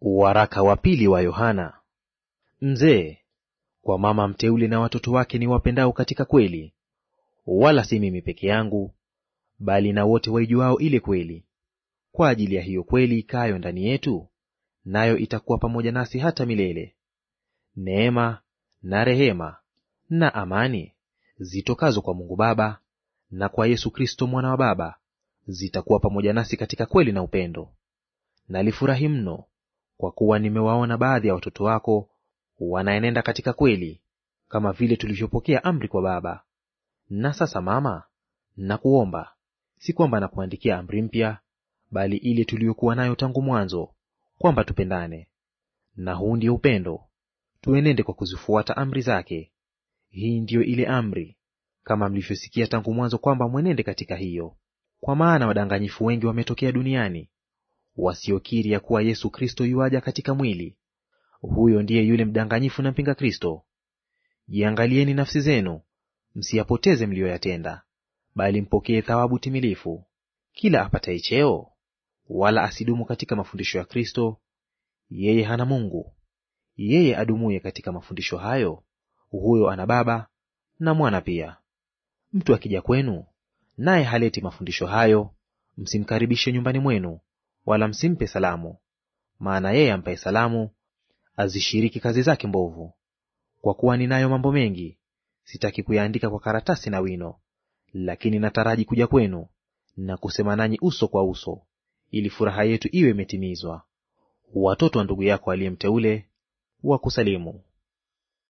Waraka wa pili wa Yohana. Mzee, kwa mama mteule na watoto wake ni wapendao katika kweli, wala si mimi peke yangu, bali na wote waijuao ile kweli. Kwa ajili ya hiyo kweli ikaayo ndani yetu, nayo itakuwa pamoja nasi hata milele. Neema na rehema na amani zitokazo kwa Mungu Baba na kwa Yesu Kristo mwana wa Baba zitakuwa pamoja nasi katika kweli na upendo. Nalifurahi mno kwa kuwa nimewaona baadhi ya watoto wako wanaenenda katika kweli, kama vile tulivyopokea amri kwa Baba. Na sasa mama, nakuomba, si kwamba nakuandikia amri mpya, bali ile tuliyokuwa nayo tangu mwanzo, kwamba tupendane. Na huu ndio upendo, tuenende kwa kuzifuata amri zake. Hii ndiyo ile amri, kama mlivyosikia tangu mwanzo, kwamba mwenende katika hiyo. Kwa maana wadanganyifu wengi wametokea duniani, wasiokiri ya kuwa Yesu Kristo yuaja katika mwili. Huyo ndiye yule mdanganyifu na mpinga Kristo. Jiangalieni nafsi zenu, msiyapoteze mliyoyatenda, bali mpokee thawabu timilifu. Kila apataye cheo, wala asidumu katika mafundisho ya Kristo, yeye hana Mungu. Yeye adumuye katika mafundisho hayo, huyo ana Baba na Mwana pia. Mtu akija kwenu, naye haleti mafundisho hayo, msimkaribishe nyumbani mwenu, wala msimpe salamu. Maana yeye ampaye salamu azishiriki kazi zake mbovu. Kwa kuwa ninayo mambo mengi, sitaki kuyaandika kwa karatasi na wino, lakini nataraji kuja kwenu na kusema nanyi uso kwa uso, ili furaha yetu iwe imetimizwa. Watoto wa ndugu yako aliye mteule wakusalimu.